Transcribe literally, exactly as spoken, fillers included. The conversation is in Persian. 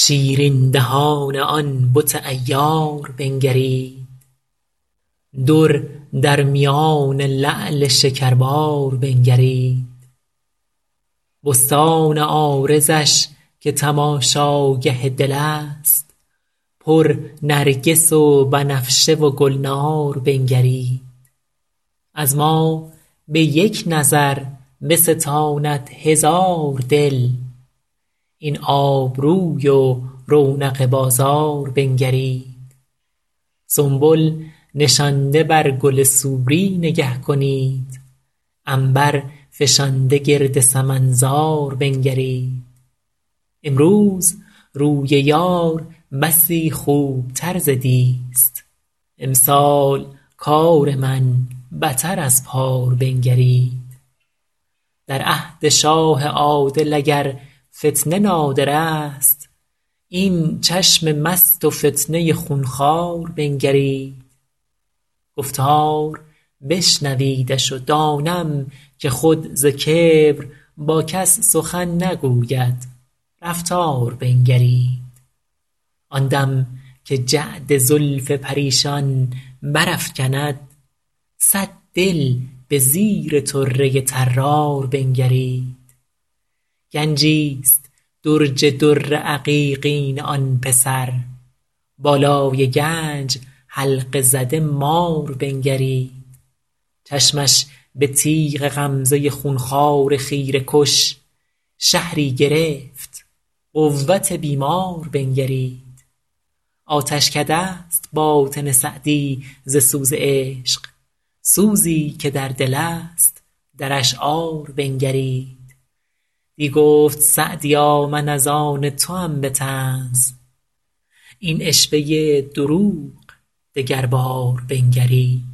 شیرین دهان آن بت عیار بنگرید در در میان لعل شکربار بنگرید بستان عارضش که تماشاگه دل است پر نرگس و بنفشه و گلنار بنگرید از ما به یک نظر بستاند هزار دل این آبروی و رونق بازار بنگرید سنبل نشانده بر گل سوری نگه کنید عنبر فشانده گرد سمن زار بنگرید امروز روی یار بسی خوبتر ز دیست امسال کار من بتر از پار بنگرید در عهد شاه عادل اگر فتنه نادر است این چشم مست و فتنه خونخوار بنگرید گفتار بشنویدش و دانم که خود ز کبر با کس سخن نگوید رفتار بنگرید آن دم که جعد زلف پریشان برافکند صد دل به زیر طره طرار بنگرید گنجی است درج در عقیقین آن پسر بالای گنج حلقه زده مار بنگرید چشمش به تیغ غمزه خونخوار خیره کش شهری گرفت قوت بیمار بنگرید آتشکده است باطن سعدی ز سوز عشق سوزی که در دل است در اشعار بنگرید دی گفت سعدیا من از آن توام به طنز این عشوه دروغ دگربار بنگرید